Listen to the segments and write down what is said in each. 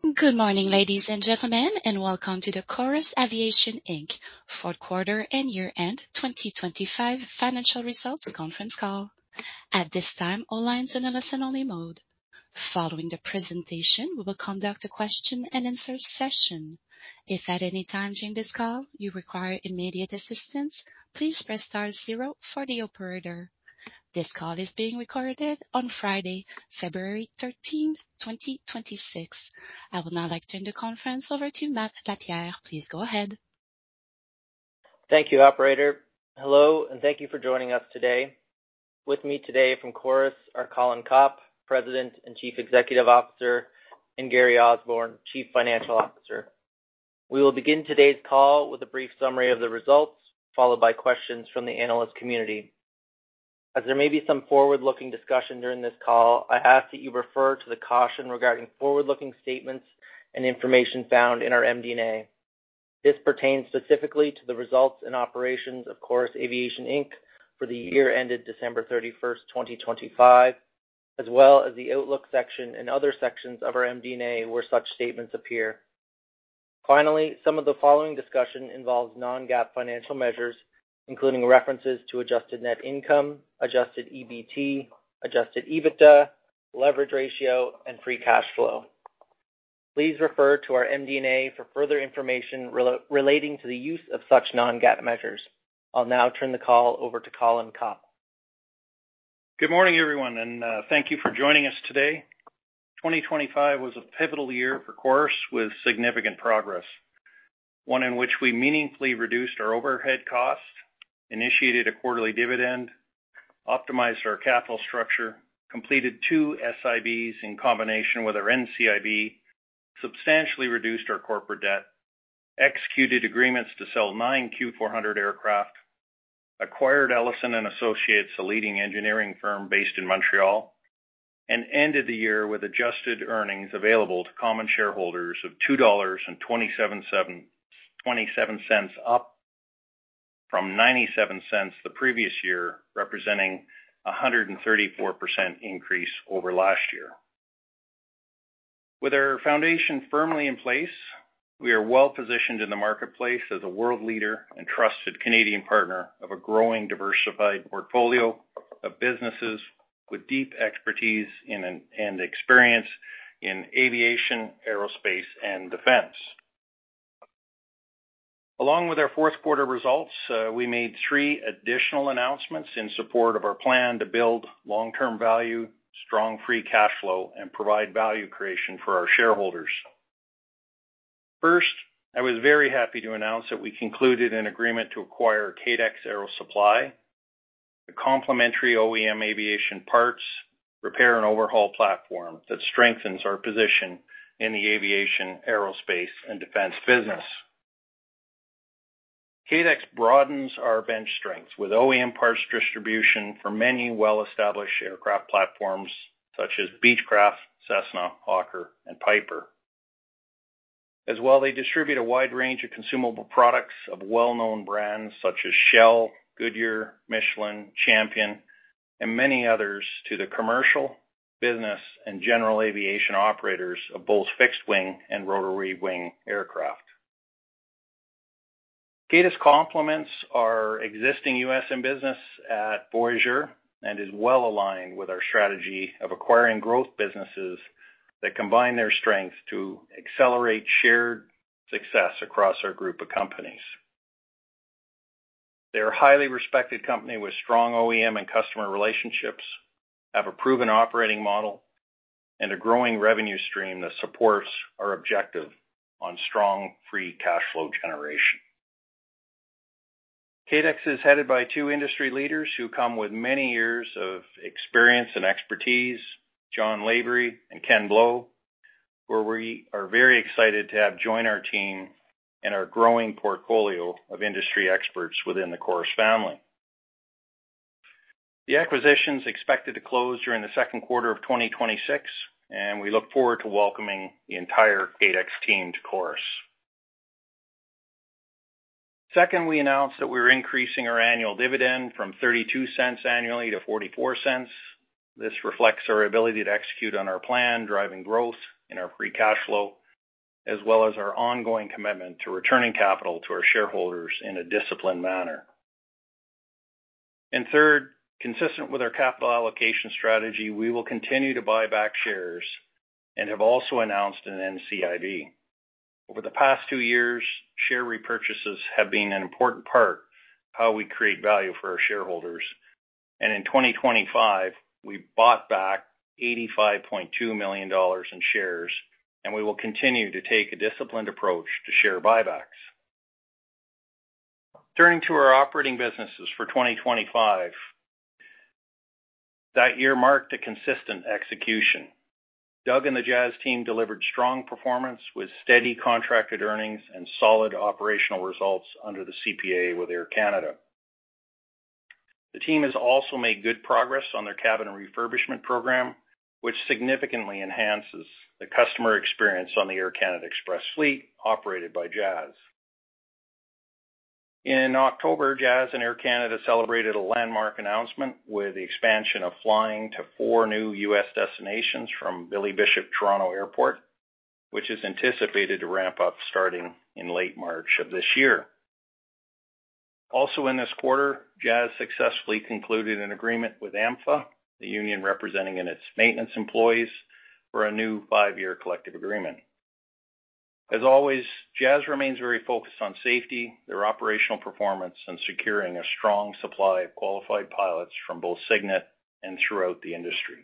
Good morning, ladies and gentlemen, and welcome to the Chorus Aviation Inc. fourth quarter and year-end 2025 financial results conference call. At this time, all lines are in a listen-only mode. Following the presentation, we will conduct a question-and-answer session. If at any time during this call you require immediate assistance, please press star 0 for the operator. This call is being recorded on Friday, February 13th, 2026. I would now like to turn the conference over to Matt Lapierre. Please go ahead. Thank you, operator. Hello, and thank you for joining us today. With me today from Chorus are Colin Copp, President and Chief Executive Officer, and Gary Osborne, Chief Financial Officer. We will begin today's call with a brief summary of the results, followed by questions from the analyst community. As there may be some forward-looking discussion during this call, I ask that you refer to the caution regarding forward-looking statements and information found in our MD&A. This pertains specifically to the results and operations of Chorus Aviation Inc. for the year ended December 31st, 2025, as well as the Outlook section and other sections of our MD&A where such statements appear. Finally, some of the following discussion involves non-GAAP financial measures, including references to adjusted net income, adjusted EBT, adjusted EBITDA, leverage ratio, and free cash flow. Please refer to our MD&A for further information relating to the use of such non-GAAP measures. I'll now turn the call over to Colin Copp. Good morning, everyone, and thank you for joining us today. 2025 was a pivotal year for Chorus with significant progress, one in which we meaningfully reduced our overhead costs, initiated a quarterly dividend, optimized our capital structure, completed 2 SIBs in combination with our NCIB, substantially reduced our corporate debt, executed agreements to sell 9 Q400 aircraft, acquired Elisen & Associates, a leading engineering firm based in Montreal, and ended the year with adjusted earnings available to common shareholders of $2.27, up from 97 cents the previous year, representing a 134% increase over last year. With our foundation firmly in place, we are well positioned in the marketplace as a world leader and trusted Canadian partner of a growing diversified portfolio of businesses with deep expertise in and experience in aviation, aerospace, and defense. Along with our fourth quarter results, we made 3 additional announcements in support of our plan to build long-term value, strong free cash flow, and provide value creation for our shareholders. First, I was very happy to announce that we concluded an agreement to acquire Kadex Aero Supply, a complementary OEM aviation parts, repair, and overhaul platform that strengthens our position in the aviation, aerospace, and defense business. Kadex broadens our bench strength with OEM parts distribution for many well-established aircraft platforms such as Beechcraft, Cessna, Hawker, and Piper. As well, they distribute a wide range of consumable products of well-known brands such as Shell, Goodyear, Michelin, Champion, and many others to the commercial, business, and general aviation operators of both fixed-wing and rotary-wing aircraft. Kadex complements our existing USM business at Voyageur and is well aligned with our strategy of acquiring growth businesses that combine their strengths to accelerate shared success across our group of companies. They are a highly respected company with strong OEM and customer relationships, have a proven operating model, and a growing revenue stream that supports our objective on strong free cash flow generation. Kadex is headed by 2 industry leaders who come with many years of experience and expertise, John Lavery and Ken Blow, where we are very excited to have join our team and our growing portfolio of industry experts within the Chorus family. The acquisition is expected to close during the second quarter of 2026, and we look forward to welcoming the entire Kadex team to Chorus. Second, we announced that we were increasing our annual dividend from 32 cents annually to 44 cents. This reflects our ability to execute on our plan, driving growth in our free cash flow as well as our ongoing commitment to returning capital to our shareholders in a disciplined manner. And third, consistent with our capital allocation strategy, we will continue to buy back shares and have also announced an NCIB. Over the past 2 years, share repurchases have been an important part of how we create value for our shareholders. And in 2025, we bought back $85.2 million in shares, and we will continue to take a disciplined approach to share buybacks. Turning to our operating businesses for 2025, that year marked a consistent execution. Doug and the Jazz team delivered strong performance with steady contracted earnings and solid operational results under the CPA with Air Canada. The team has also made good progress on their cabin refurbishment program, which significantly enhances the customer experience on the Air Canada Express fleet operated by Jazz. In October, Jazz and Air Canada celebrated a landmark announcement with the expansion of flying to 4 new U.S. destinations from Billy Bishop Toronto Airport, which is anticipated to ramp up starting in late March of this year. Also in this quarter, Jazz successfully concluded an agreement with AMFA, the union representing its maintenance employees, for a new 5-year collective agreement. As always, Jazz remains very focused on safety, their operational performance, and securing a strong supply of qualified pilots from both Cygnet and throughout the industry.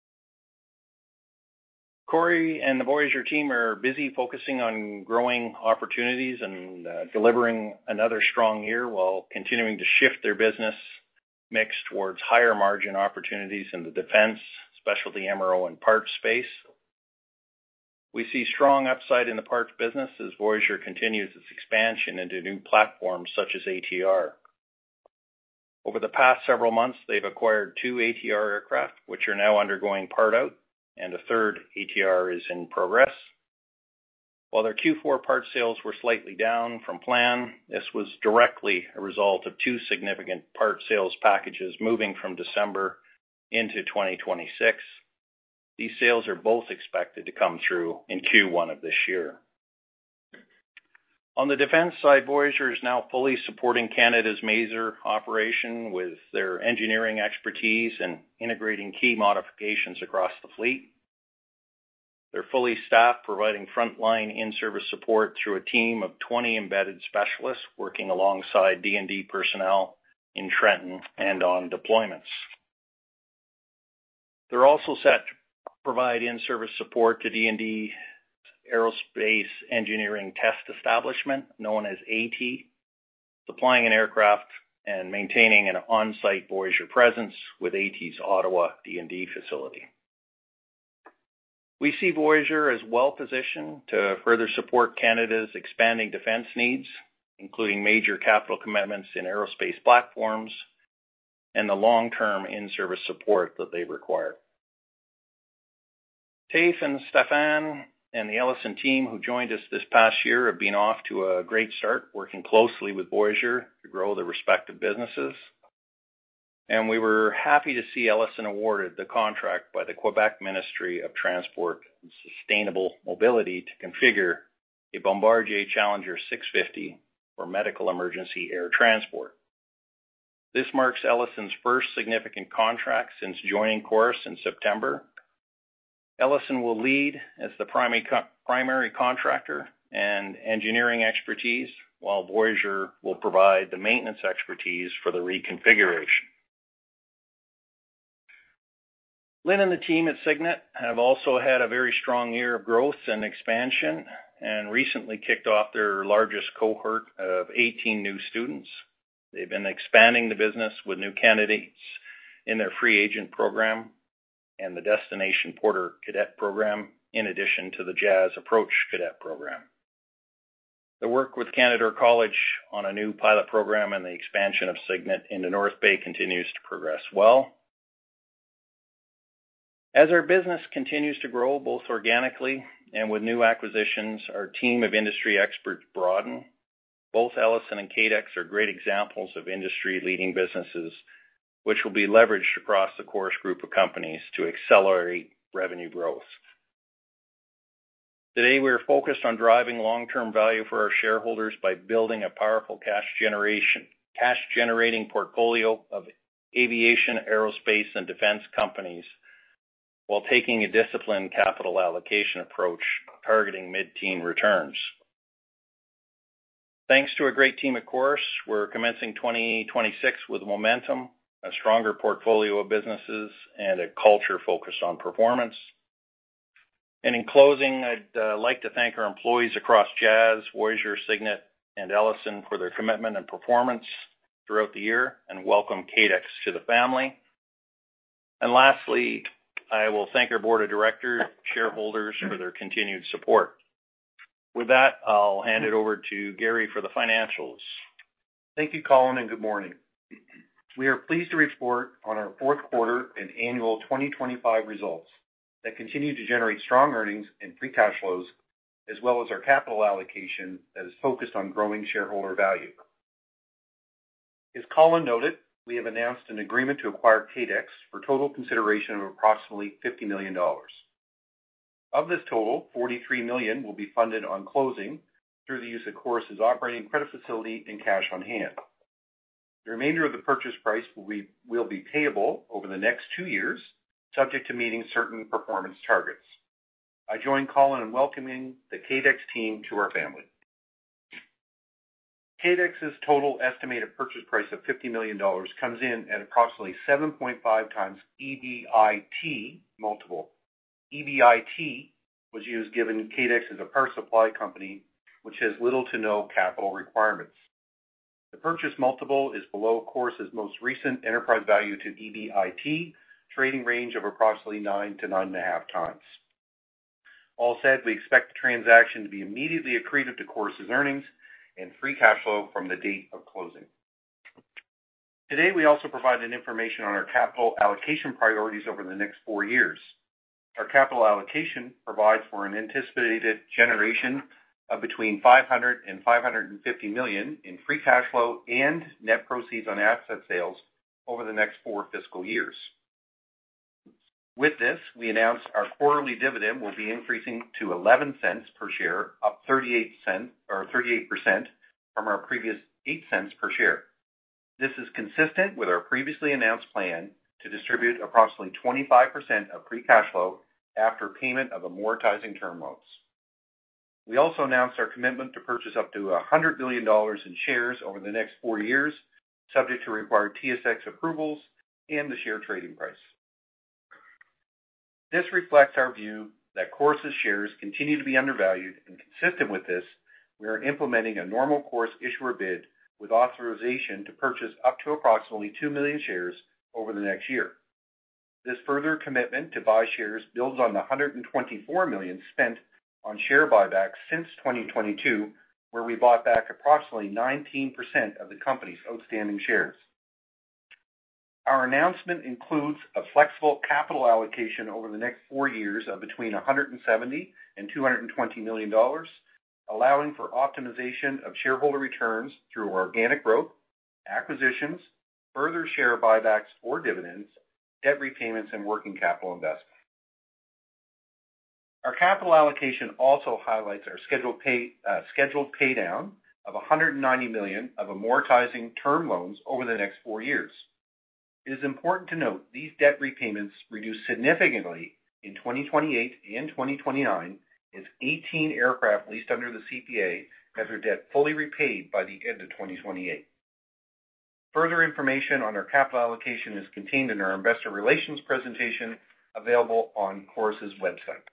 Corey and the Voyager team are busy focusing on growing opportunities and delivering another strong year while continuing to shift their business mix towards higher margin opportunities in the defense, specialty MRO, and parts space. We see strong upside in the parts business as Voyager continues its expansion into new platforms such as ATR. Over the past several months, they've acquired 2 ATR aircraft, which are now undergoing part out, and a third ATR is in progress. While their Q4 parts sales were slightly down from plan, this was directly a result of 2 significant part sales packages moving from December into 2026. These sales are both expected to come through in Q1 of this year. On the defense side, Voyager is now fully supporting Canada's Mazer operation with their engineering expertise and integrating key modifications across the fleet. They're fully staffed, providing frontline in-service support through a team of 20 embedded specialists working alongside D&D personnel in Trenton and on deployments. They're also set to provide in-service support to D&D Aerospace Engineering Test Establishment, known as AT, supplying an aircraft and maintaining an on-site Voyager presence with AT's Ottawa D&D facility. We see Voyager as well positioned to further support Canada's expanding defense needs, including major capital commitments in aerospace platforms and the long-term in-service support that they require. Tafe and Stefan and the Ellison team who joined us this past year have been off to a great start, working closely with Voyager to grow their respective businesses. And we were happy to see Ellison awarded the contract by the Quebec Ministry of Transport and Sustainable Mobility to configure a Bombardier Challenger 650 for medical emergency air transport. This marks Ellison's first significant contract since joining Chorus in September. Ellison will lead as the primary contractor and engineering expertise, while Voyager will provide the maintenance expertise for the reconfiguration. Lynn and the team at Cygnet have also had a very strong year of growth and expansion and recently kicked off their largest cohort of 18 new students. They've been expanding the business with new candidates in their free agent program and the Destination Porter Cadet program, in addition to the Jazz Approach Cadet program. The work with Canada College on a new pilot program and the expansion of Cygnet into North Bay continues to progress well. As our business continues to grow, both organically and with new acquisitions, our team of industry experts broaden. Both Ellison and KADEX are great examples of industry-leading businesses which will be leveraged across the Chorus group of companies to accelerate revenue growth. Today, we are focused on driving long-term value for our shareholders by building a powerful cash-generating portfolio of aviation, aerospace, and defense companies while taking a disciplined capital allocation approach targeting mid-teen returns. Thanks to a great team at Chorus, we're commencing 2026 with momentum, a stronger portfolio of businesses, and a culture focused on performance. And in closing, I'd like to thank our employees across Jazz, Voyageur, Cygnet, and Ellison for their commitment and performance throughout the year, and welcome KADEX to the family. And lastly, I will thank our board of directors, shareholders for their continued support. With that, I'll hand it over to Gary for the financials. Thank you, Colin, and good morning. We are pleased to report on our fourth quarter and annual 2025 results that continue to generate strong earnings and free cash flows, as well as our capital allocation that is focused on growing shareholder value. As Colin noted, we have announced an agreement to acquire KADEX for total consideration of approximately $50 million. Of this total, $43 million will be funded on closing through the use of Chorus's operating credit facility and cash on hand. The remainder of the purchase price will be payable over the next 2 years, subject to meeting certain performance targets. I join Colin in welcoming the KADEX team to our family. KADEX's total estimated purchase price of $50 million comes in at approximately 7.5 times EBIT multiple. EBIT was used given KADEX is a power supply company which has little to no capital requirements. The purchase multiple is below Chorus's most recent enterprise value to EBIT trading range of approximately 9 to 9.5 times. All said, we expect the transaction to be immediately accretive to Chorus's earnings and free cash flow from the date of closing. Today, we also provided information on our capital allocation priorities over the next 4 years. Our capital allocation provides for an anticipated generation of between $500 and $550 million in free cash flow and net proceeds on asset sales over the next 4 fiscal years. With this, we announced our quarterly dividend will be increasing to 11 cents per share, up 38% from our previous 8 cents per share. This is consistent with our previously announced plan to distribute approximately 25% of free cash flow after payment of amortizing term loans. We also announced our commitment to purchase up to $100 million in shares over the next 4 years, subject to required TSX approvals and the share trading price. This reflects our view that Chorus's shares continue to be undervalued, and consistent with this, we are implementing a normal course issuer bid with authorization to purchase up to approximately 2 million shares over the next year. This further commitment to buy shares builds on the $124 million spent on share buybacks since 2022, where we bought back approximately 19% of the company's outstanding shares. Our announcement includes a flexible capital allocation over the next 4 years of between $170 and $220 million, allowing for optimization of shareholder returns through organic growth, acquisitions, further share buybacks or dividends, debt repayments, and working capital investment. Our capital allocation also highlights our scheduled pay down of $190 million of amortizing term loans over the next 4 years. It is important to note these debt repayments reduce significantly in 2028 and 2029 as 18 aircraft leased under the CPA have their debt fully repaid by the end of 2028. Further information on our capital allocation is contained in our investor relations presentation available on Chorus's website.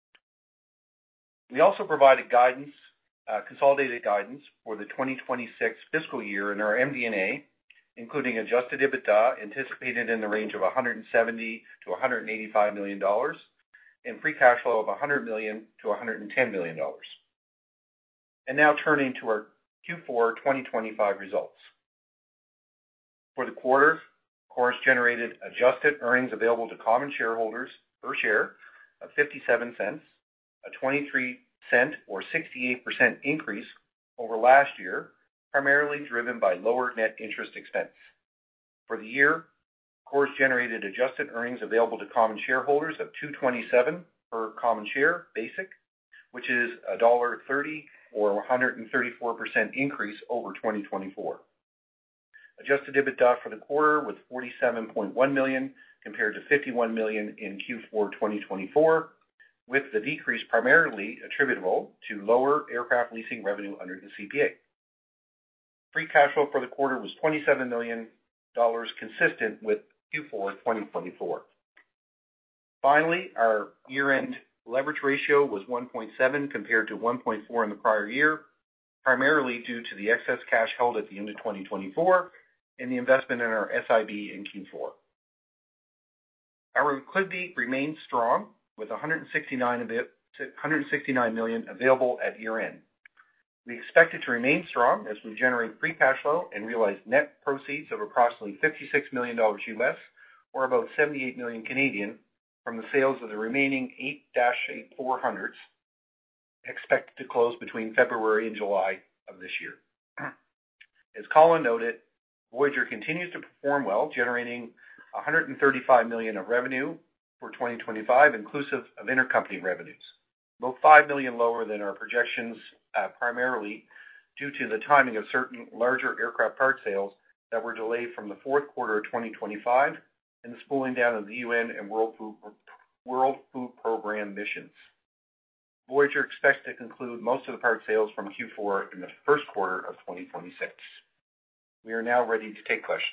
We also provided consolidated guidance for the 2026 fiscal year in our MD&A, including adjusted EBITDA anticipated in the range of $170 to $185 million and free cash flow of $100 million to $110 million. And now turning to our Q4 2025 results. For the quarter, Chorus generated adjusted earnings available to common shareholders per share of 57 cents, a 23-cent or 68% increase over last year, primarily driven by lower net interest expense. For the year, Chorus generated adjusted earnings available to common shareholders of $2.27 per common share basic, which is $1.30 or 134% increase over 2024. Adjusted EBITDA for the quarter was $47.1 million compared to $51 million in Q4 2024, with the decrease primarily attributable to lower aircraft leasing revenue under the CPA. Free cash flow for the quarter was $27 million, consistent with Q4 2024. Finally, our year-end leverage ratio was 1.7 compared to 1.4 in the prior year, primarily due to the excess cash held at the end of 2024 and the investment in our SIB in Q4. Our liquidity remains strong with $169 million available at year-end. We expect it to remain strong as we generate free cash flow and realize net proceeds of approximately $56 million US, or about 78 million Canadian, from the sales of the remaining 8-400s, expected to close between February and July of this year. As Colin noted, Voyager continues to perform well, generating $135 million of revenue for 2025, inclusive of intercompany revenues, about $5 million lower than our projections, primarily due to the timing of certain larger aircraft part sales that were delayed from the fourth quarter of 2025 and the spooling down of the UN and World Food Program missions. Voyager expects to conclude most of the part sales from Q4 in the first quarter of 2026. We are now ready to take questions.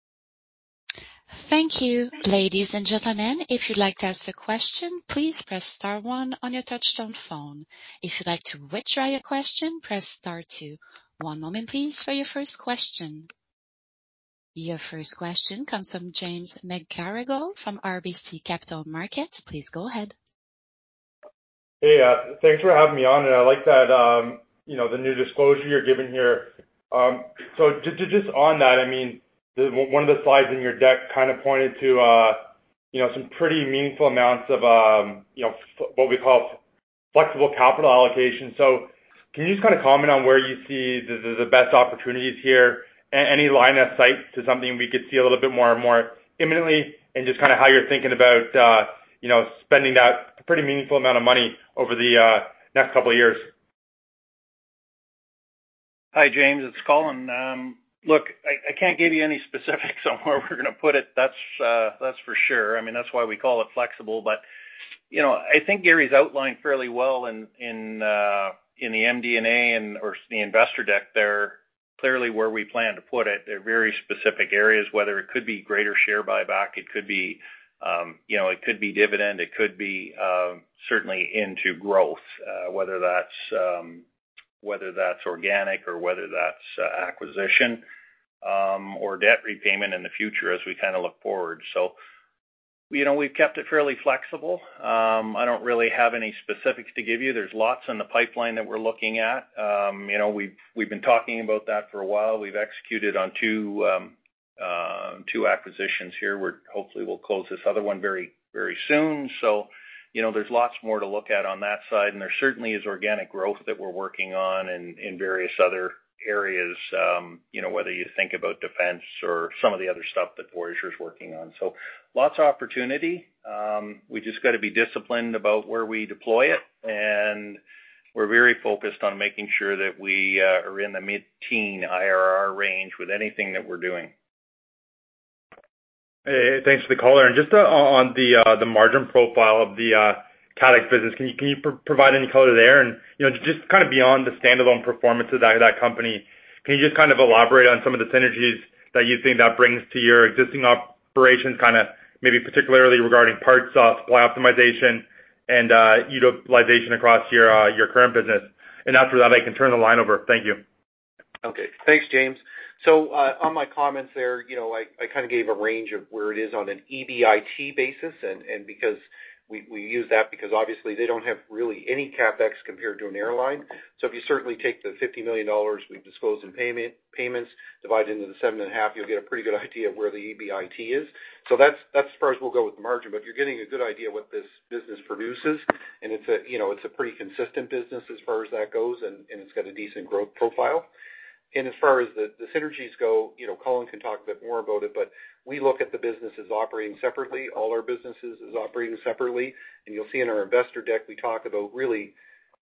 Thank you. Ladies and gentlemen, if you'd like to ask a question, please press star 1 on your touchtone phone. If you'd like to withdraw your question, press star 2. One moment please for your first question. Your first question comes from James McGarragle from RBC Capital Markets. Please go ahead. Hey, thanks for having me on, and I like that, the new disclosure you're giving here. So just on that, I mean, one of the slides in your deck kind of pointed to, some pretty meaningful amounts of, what we call flexible capital allocation. So can you just kind of comment on where you see the best opportunities here? Any line of sight to something we could see a little bit more imminently, and just kind of how you're thinking about, spending that pretty meaningful amount of money over the next couple of years? Hi, James. It's Colin. Look, I can't give you any specifics on where we're going to put it. That's for sure. I mean, that's why we call it flexible. But I think Gary's outlined fairly well in the MD&A or the investor deck there, clearly where we plan to put it. They're very specific areas, whether it could be greater share buyback, it could be, it could be dividend, it could be certainly into growth, whether that's organic or whether that's acquisition or debt repayment in the future as we kind of look forward. So, we've kept it fairly flexible. I don't really have any specifics to give you. There's lots in the pipeline that we're looking at. We've been talking about that for a while. We've executed on two acquisitions here. Hopefully we'll close this other one very, very soon. So, there's lots more to look at on that side, and there certainly is organic growth that we're working on in various other areas, whether you think about defense or some of the other stuff that Voyager's working on. So lots of opportunity. We just got to be disciplined about where we deploy it, and we're very focused on making sure that we are in the mid-teen IRR range with anything that we're doing. Hey, thanks for the caller. And just on the margin profile of the CADX business, can you provide any color there? And just kind of beyond the standalone performance of that company, can you just kind of elaborate on some of the synergies that you think that brings to your existing operations, kind of maybe particularly regarding parts supply optimization and utilization across your current business? And after that, I can turn the line over. Thank you. Okay. Thanks, James. So on my comments there, I kind of gave a range of where it is on an EBIT basis, and because we use that because obviously they don't have really any CapEx compared to an airline. So if you certainly take the $50 million we've disclosed in payments, divide into the 7.5, you'll get a pretty good idea of where the EBIT is. So that's as far as we'll go with the margin, but you're getting a good idea what this business produces, and it's a pretty consistent business as far as that goes, and it's got a decent growth profile. And as far as the synergies go, Colin can talk a bit more about it, but we look at the businesses operating separately. All our businesses is operating separately. And you'll see in our investor deck, we talk about really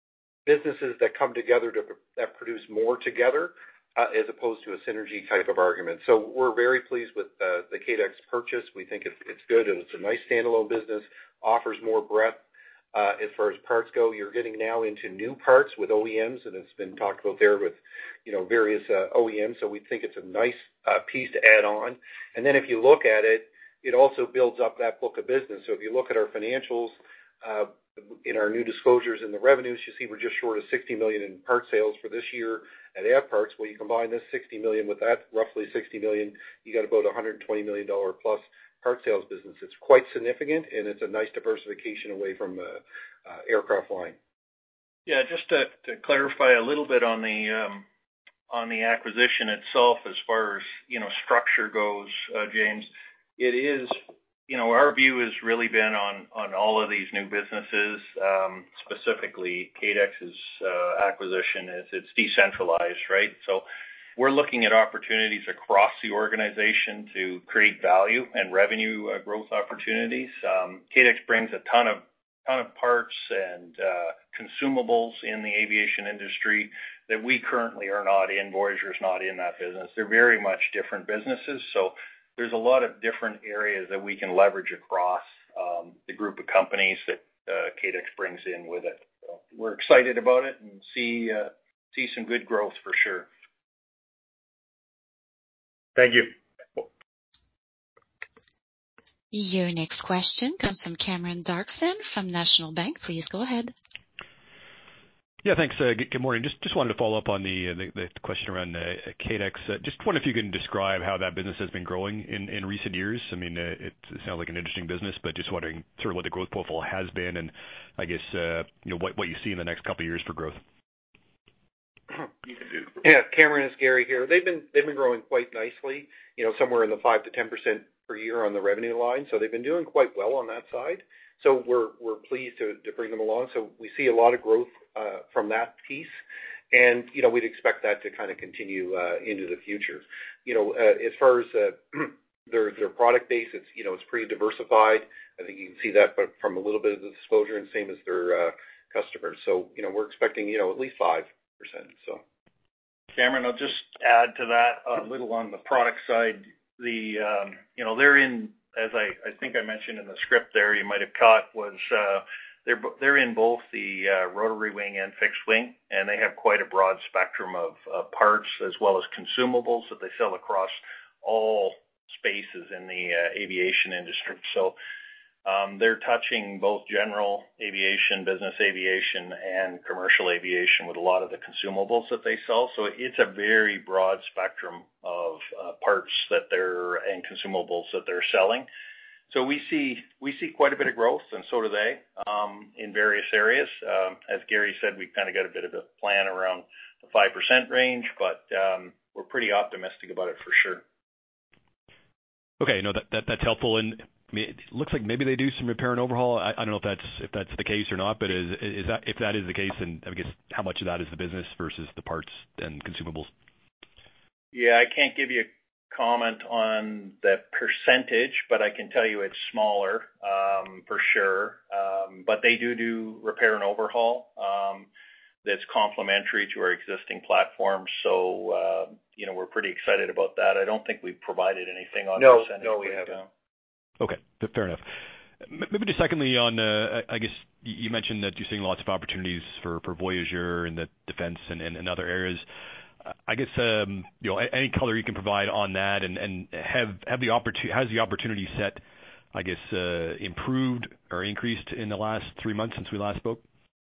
businesses that come together that produce more together, as opposed to a synergy type of argument. So we're very pleased with the Kadex purchase. We think it's good, and it's a nice standalone business, offers more breadth. As far as parts go, you're getting now into new parts with OEMs, and it's been talked about there with, various OEMs. So we think it's a nice piece to add on. And then if you look at it, it also builds up that book of business. So if you look at our financials, in our new disclosures in the revenues, you see we're just short of $60 million in part sales for this year at Avparts. Well, you combine this $60 million with that roughly $60 million, you got about $120 million plus part sales business. It's quite significant, and it's a nice diversification away from aircraft line. Yeah, just to clarify a little bit on the acquisition itself, as far as structure goes, James, it is. Our view has really been on all of these new businesses, specifically Kadex's acquisition, is it's decentralized, right? So we're looking at opportunities across the organization to create value and revenue growth opportunities. Kadex brings a ton of parts and consumables in the aviation industry that we currently are not in. Voyager's not in that business. They're very much different businesses. So there's a lot of different areas that we can leverage across the group of companies that Kadex brings in with it. So we're excited about it and see some good growth for sure. Thank you. Your next question comes from Cameron Doerksen from National Bank. Please go ahead. Yeah, thanks. Good morning. Just wanted to follow up on the question around Kadex. Just wonder if you can describe how that business has been growing in recent years. I mean, it sounds like an interesting business, but just wondering sort of what the growth profile has been, and I guess what you see in the next couple of years for growth. Yeah, Cameron, it's Gary here. They've been growing quite nicely, somewhere in the 5 to 10% per year on the revenue line. So they've been doing quite well on that side. So we're pleased to bring them along. So we see a lot of growth from that piece, and we'd expect that to kind of continue into the future. As far as their product base, it's pretty diversified. I think you can see that, but from a little bit of the disclosure, and same as their customers. So we're expecting at least 5%. So, Cameron, I'll just add to that a little on the product side. They're in, as I think I mentioned in the script there, you might have caught, was they're in both the rotary wing and fixed wing, and they have quite a broad spectrum of parts as well as consumables that they sell across all spaces in the aviation industry. So they're touching both general aviation, business aviation, and commercial aviation with a lot of the consumables that they sell. So it's a very broad spectrum of parts and consumables that they're selling. So we see quite a bit of growth, and so do they, in various areas. As Gary said, we've kind of got a bit of a plan around the 5% range, but we're pretty optimistic about it for sure. Okay, no, that's helpful. And I mean, it looks like maybe they do some repair and overhaul. I don't know if that's the case or not, but is that, if that is the case, then I guess how much of that is the business versus the parts and consumables? Yeah, I can't give you a comment on the percentage, but I can tell you it's smaller for sure. But they do repair and overhaul that's complementary to our existing platforms. So we're pretty excited about that. I don't think we've provided anything on percentage. No, we haven't. Okay, fair enough. Maybe just secondly on, I guess you mentioned that you're seeing lots of opportunities for Voyager in the defense and other areas. I guess any color you can provide on that, and has the opportunity set, I guess, improved or increased in the last 3 months since we last spoke?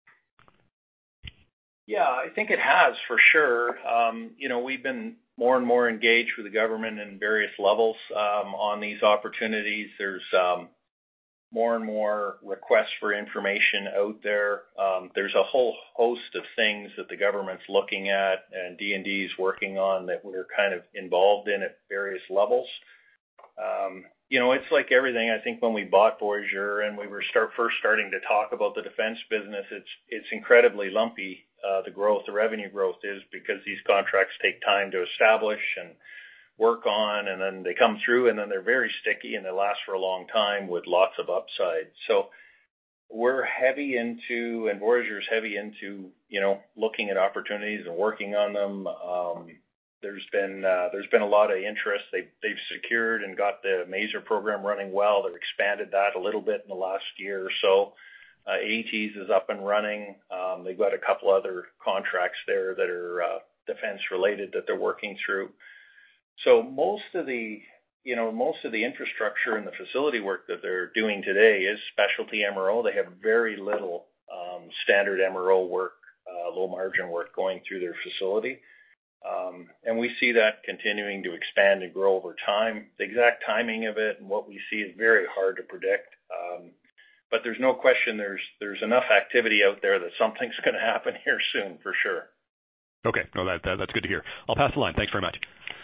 Yeah, I think it has for sure. We've been more and more engaged with the government in various levels on these opportunities. There's more and more requests for information out there. There's a whole host of things that the government's looking at and D&D is working on that we're kind of involved in at various levels. It's like everything. I think when we bought Voyager and we were first starting to talk about the defense business, it's incredibly lumpy. The revenue growth is because these contracts take time to establish and work on, and then they come through, and then they're very sticky and they last for a long time with lots of upside. So we're heavy into, and Voyageur is heavy into, looking at opportunities and working on them. There's been a lot of interest. They've secured and got the Mazer program running well. They've expanded that a little bit in the last year or so. ATs is up and running. They've got a couple other contracts there that are defense related that they're working through. So most of the infrastructure and the facility work that they're doing today is specialty MRO. They have very little standard MRO work, low margin work going through their facility. And we see that continuing to expand and grow over time. The exact timing of it and what we see is very hard to predict. But there's no question there's enough activity out there that something's going to happen here soon for sure. Okay. No, that's good to hear. I'll pass the line. Thanks very much.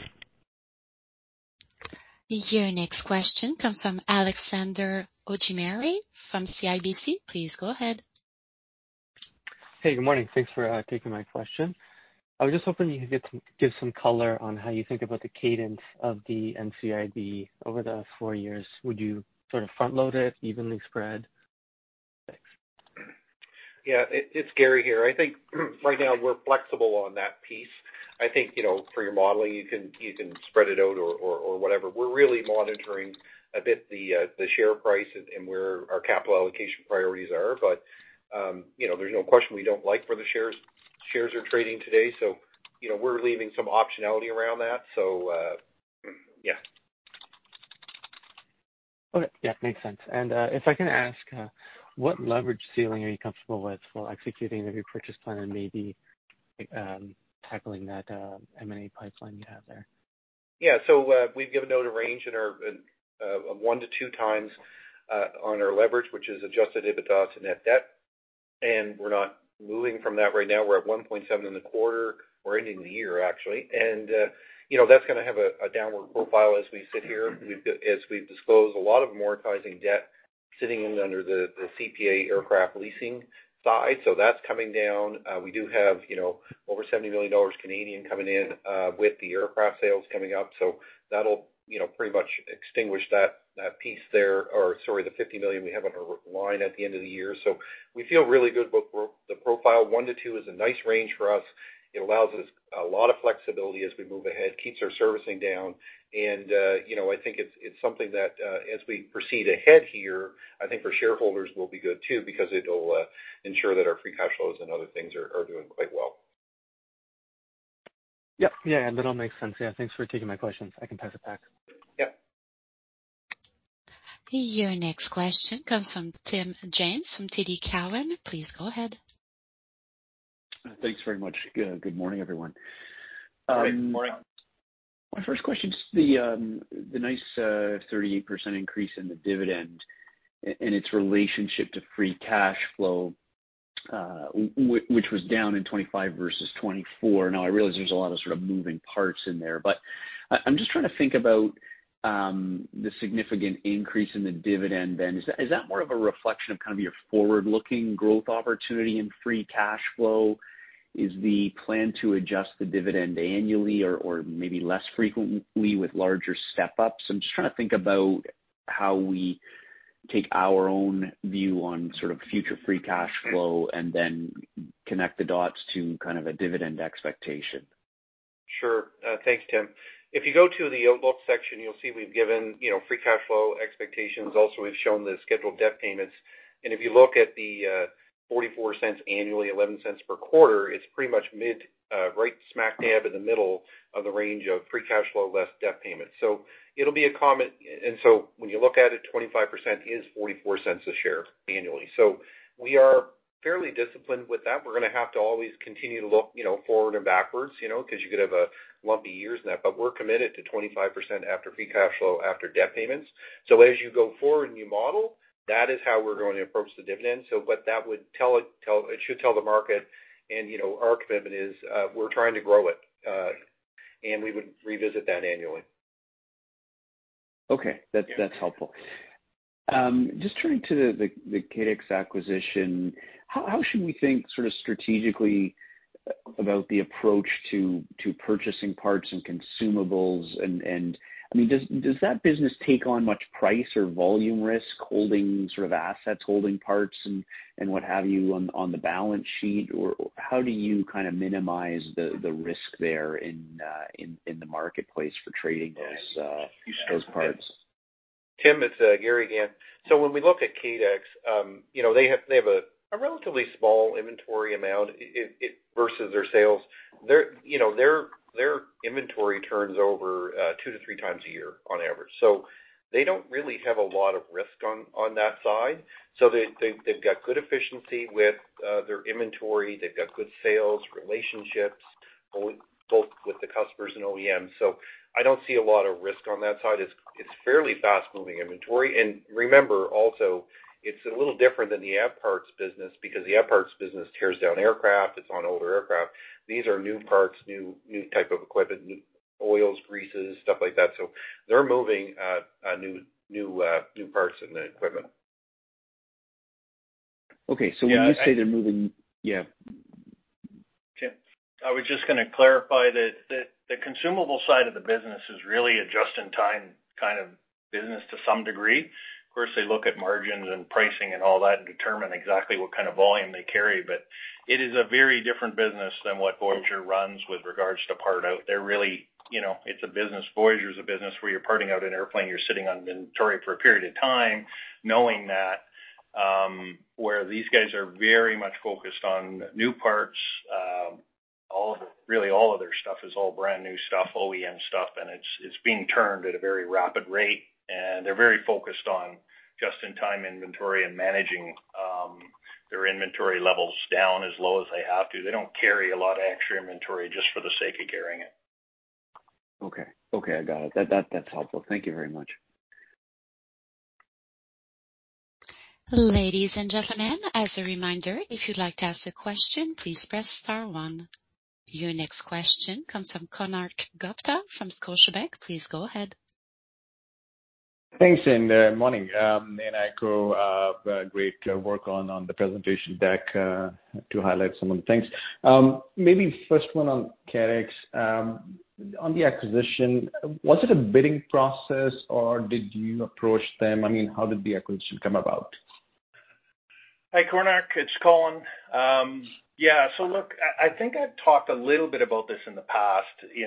Your next question comes from Alexander Ojimeri from CIBC. Please go ahead. Hey, good morning. Thanks for taking my question. I was just hoping you could give some color on how you think about the cadence of the NCIB over the 4 years. Would you sort of front load it, evenly spread? Thanks. Yeah, it's Gary here. I think right now we're flexible on that piece. I think, for your modeling, you can spread it out or whatever. We're really monitoring a bit the share price and where our capital allocation priorities are. But, there's no question we don't like where the shares are trading today. So, we're leaving some optionality around that. So, yeah. Okay, yeah, makes sense. And if I can ask, what leverage ceiling are you comfortable with while executing the repurchase plan and maybe tackling that M&A pipeline you have there? Yeah, so we've given out a range in our 1 to 2 times on our leverage, which is adjusted EBITDA to net debt, and we're not moving from that right now. We're at 1.7 in the quarter. We're ending the year actually, and that's going to have a downward profile as we sit here. As we've disclosed, a lot of amortizing debt sitting in under the CPA aircraft leasing side, so that's coming down. We do have over $70 million Canadian coming in with the aircraft sales coming up, so that'll pretty much extinguish that piece there, or sorry, the $50 million we have on our line at the end of the year. So we feel really good about the profile. 1 to 2 is a nice range for us. It allows us a lot of flexibility as we move ahead, keeps our servicing down, and I think it's something that as we proceed ahead here, I think for shareholders will be good too, because it'll ensure that our free cash flows and other things are doing quite well. Yep, yeah, that all makes sense. Yeah, thanks for taking my questions. I can pass it back. Yep. Your next question comes from Tim James from TD Cowen. Please go ahead. Thanks very much. Good morning, everyone. Good morning. My first question is the nice 38% increase in the dividend and its relationship to free cash flow, which was down in 25 versus 24. Now, I realize there's a lot of sort of moving parts in there, but I'm just trying to think about the significant increase in the dividend then. Is that more of a reflection of kind of your forward-looking growth opportunity and free cash flow? Is the plan to adjust the dividend annually or maybe less frequently with larger step-ups? I'm just trying to think about how we take our own view on sort of future free cash flow and then connect the dots to kind of a dividend expectation. Sure. Thanks, Tim. If you go to the outlook section, you'll see we've given, free cash flow expectations. Also, we've shown the scheduled debt payments. And if you look at the 44 cents annually, 11 cents per quarter, it's pretty much right smack dab in the middle of the range of free cash flow less debt payments. So it'll be a comment. And so when you look at it, 25% is 44 cents a share annually. So we are fairly disciplined with that. We're going to have to always continue to look, forward and backwards, because you could have a lumpy years in that, but we're committed to 25% after free cash flow after debt payments. So as you go forward and you model, that is how we're going to approach the dividend. So what that would it should tell the market, and our commitment is we're trying to grow it, and we would revisit that annually. Okay, that's helpful. Just turning to the KADEX acquisition, how should we think sort of strategically about the approach to purchasing parts and consumables? And I mean, does that business take on much price or volume risk, holding sort of assets, holding parts and what have you on the balance sheet, or how do you kind of minimize the risk there in the marketplace for trading those parts? Tim, it's Gary again. So when we look at Cadex, they have a relatively small inventory amount versus their sales. Their inventory turns over 2 to 3 times a year on average. So they don't really have a lot of risk on that side. So they've got good efficiency with their inventory. They've got good sales relationships, both with the customers and OEMs. So I don't see a lot of risk on that side. It's fairly fast-moving inventory. And remember also, it's a little different than the Av Parts business because the Av Parts business tears down aircraft. It's on older aircraft. These are new parts, new type of equipment, new oils, greases, stuff like that. So they're moving new parts in the equipment. Okay, so when you say they're moving, yeah. Tim, I was just going to clarify that the consumable side of the business is really a just-in-time kind of business to some degree. Of course, they look at margins and pricing and all that and determine exactly what kind of volume they carry, but it is a very different business than what Voyager runs with regards to part out. They're really, it's a business. Voyager is a business where you're parting out an airplane, you're sitting on inventory for a period of time, knowing that, where these guys are very much focused on new parts. All of their stuff is all brand new stuff, OEM stuff, and it's being turned at a very rapid rate. And they're very focused on just-in-time inventory and managing their inventory levels down as low as they have to. They don't carry a lot of extra inventory just for the sake of carrying it. Okay, I got it. That's helpful. Thank you very much. Ladies and gentlemen, as a reminder, if you'd like to ask a question, please press star 1. Your next question comes from Konark Gupta from Scotiabank. Please go ahead. Thanks, and morning. And I echo great work on the presentation deck to highlight some of the things. Maybe first one on Cadex. On the acquisition, was it a bidding process or did you approach them? I mean, how did the acquisition come about? Hi, Konark. It's Colin. So look, I think I've talked a little bit about this in the past,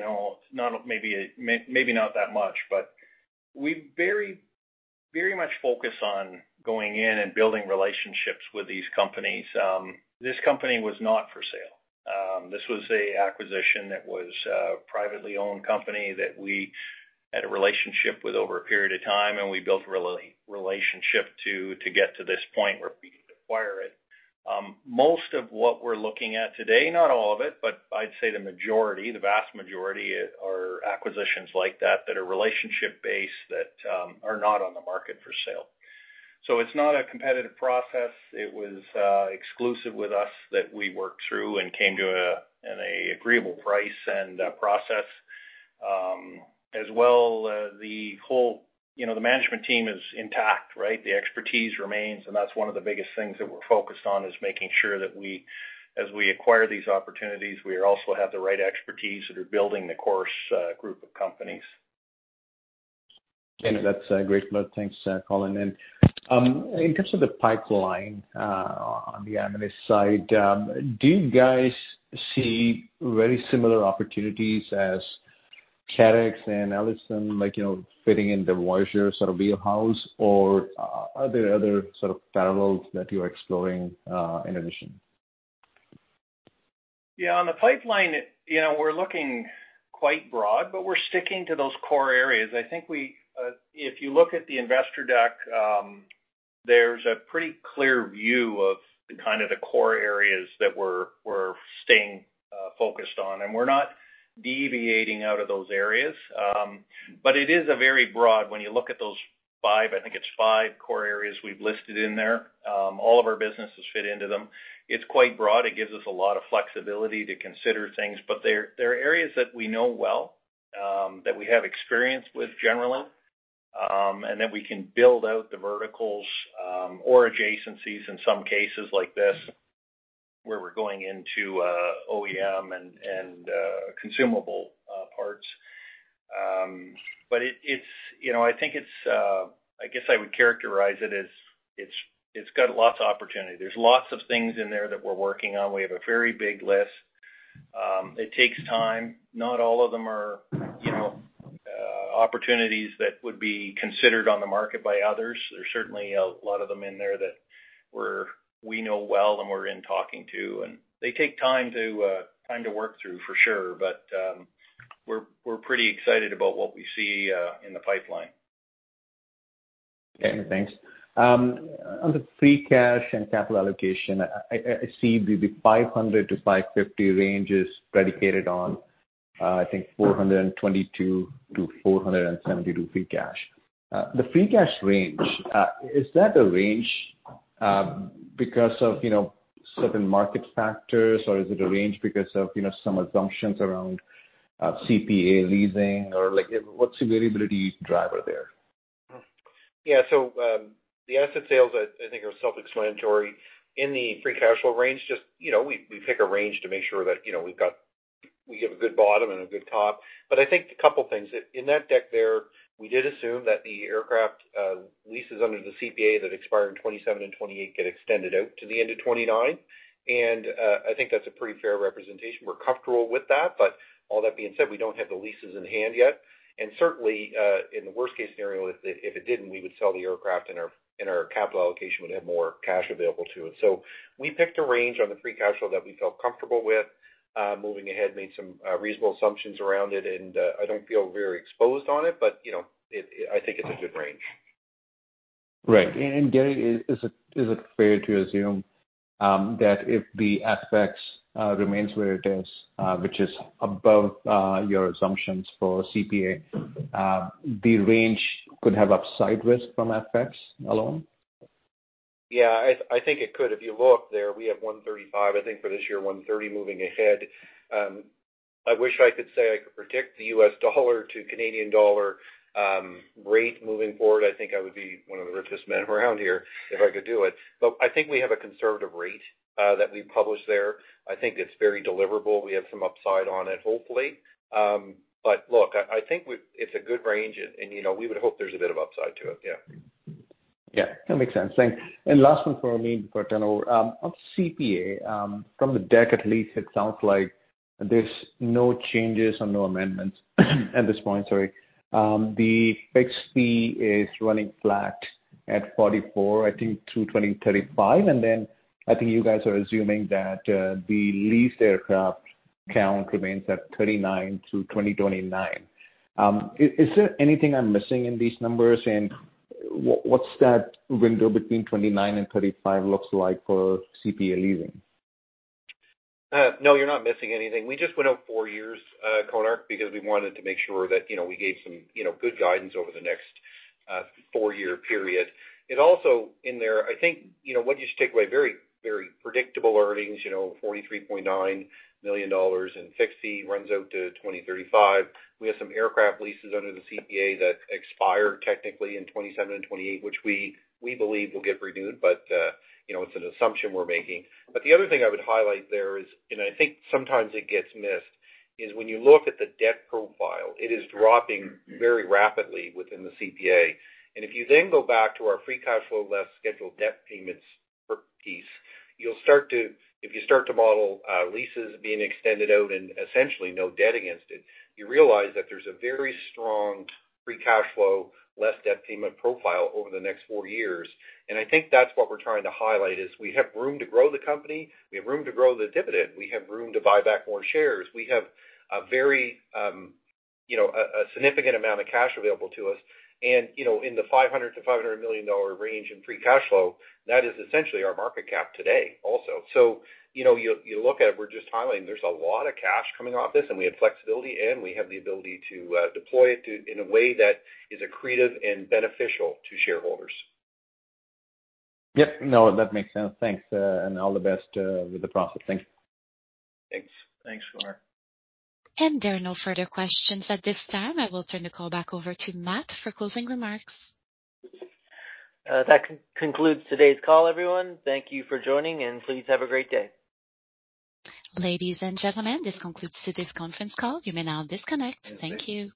maybe not that much, but we very, very much focus on going in and building relationships with these companies. This company was not for sale. This was a acquisition that was a privately owned company that we had a relationship with over a period of time, and we built a relationship to get to this point where we could acquire it. Most of what we're looking at today, not all of it, but I'd say the vast majority are acquisitions like that are relationship-based that are not on the market for sale. So it's not a competitive process. It was exclusive with us that we worked through and came to an agreeable price and process. As well, the whole the management team is intact, right? The expertise remains, and that's one of the biggest things that we're focused on is making sure that as we acquire these opportunities, we also have the right expertise that are building the Chorus group of companies. Okay, that's great. Thanks, Colin. And in terms of the pipeline on the M&A side, do you guys see very similar opportunities as Cadex and Ellison, fitting in the Voyager sort of wheelhouse, or are there other sort of parallels that you're exploring in addition? Yeah, on the pipeline, we're looking quite broad, but we're sticking to those core areas. I think if you look at the investor deck, there's a pretty clear view of the kind of the core areas that we're staying focused on, and we're not deviating out of those areas. But it is a very broad, when you look at those 5 core areas we've listed in there, all of our businesses fit into them. It's quite broad. It gives us a lot of flexibility to consider things, but they're areas that we know well, that we have experience with generally, and that we can build out the verticals or adjacencies in some cases like this, where we're going into OEM and consumable parts. But it's, I think I guess I would characterize it as it's got lots of opportunity. There's lots of things in there that we're working on. We have a very big list. It takes time. Not all of them are, opportunities that would be considered on the market by others. There's certainly a lot of them in there that we know well and we're in talking to, and they take time to work through for sure. But we're pretty excited about what we see in the pipeline. Okay, thanks. On the free cash and capital allocation, I see the 500 to 550 range is predicated on, I think, 422 to 472 free cash. The free cash range, is that a range because of, certain market factors, or is it a range because of, some assumptions around CPA leasing, or what's the variability driver there? Yeah, so the asset sales, I think, are self-explanatory. In the free cash flow range, just, we pick a range to make sure that, we give a good bottom and a good top. But I think a couple things. In that deck there, we did assume that the aircraft leases under the CPA that expire in 27 and 28 get extended out to the end of 29. And I think that's a pretty fair representation. We're comfortable with that. But all that being said, we don't have the leases in hand yet. And certainly, in the worst case scenario, if it didn't, we would sell the aircraft and our capital allocation would have more cash available to it. So we picked a range on the free cash flow that we felt comfortable with. Moving ahead, made some reasonable assumptions around it, and I don't feel very exposed on it, but I think it's a good range. Right. And Gary, is it fair to assume that if the FX remains where it is, which is above your assumptions for CPA, the range could have upside risk from FX alone? Yeah, I think it could. If you look there, we have 135, I think, for this year, 130 moving ahead. I wish I could say I could predict the U.S. dollar to Canadian dollar rate moving forward. I think I would be one of the richest men around here if I could do it. But I think we have a conservative rate that we publish there. I think it's very deliverable. We have some upside on it, hopefully. But look, I think it's a good range, and we would hope there's a bit of upside to it, yeah. Yeah, that makes sense. Thanks. And last one for me before I turn over. On CPA, from the deck at least, it sounds like there's no changes or no amendments at this point, sorry. The fixed fee is running flat at 44, I think, through 2035. And then I think you guys are assuming that the leased aircraft count remains at 39 through 2029. Is there anything I'm missing in these numbers? And what's that window between 29 and 35 looks like for CPA leasing? No, you're not missing anything. We just went out 4 years, Konark, because we wanted to make sure that, we gave some, good guidance over the next 4-year period. It also, in there, I think, what you should take away, very, very predictable earnings, $43.9 million in fixed fee, runs out to 2035. We have some aircraft leases under the CPA that expire technically in 27 and 28, which we believe will get renewed, but it's an assumption we're making. But the other thing I would highlight there is, and I think sometimes it gets missed, is when you look at the debt profile, it is dropping very rapidly within the CPA. And if you then go back to our free cash flow less scheduled debt payments per piece, if you start to model leases being extended out and essentially no debt against it, you realize that there's a very strong free cash flow less debt payment profile over the next 4 years. And I think that's what we're trying to highlight is we have room to grow the company. We have room to grow the dividend. We have room to buy back more shares. We have a very, a significant amount of cash available to us. And, in the $500 to $500 million range in free cash flow, that is essentially our market cap today also. So, you look at it, we're just highlighting there's a lot of cash coming off this, and we have flexibility, and we have the ability to deploy it in a way that is accretive and beneficial to shareholders. Yep, no, that makes sense. Thanks, and all the best with the process. Thank you. Thanks. Thanks, Konark. And there are no further questions at this time. I will turn the call back over to Matt for closing remarks. That concludes today's call, everyone. Thank you for joining, and please have a great day. Ladies and gentlemen, this concludes today's conference call. You may now disconnect. Thank you.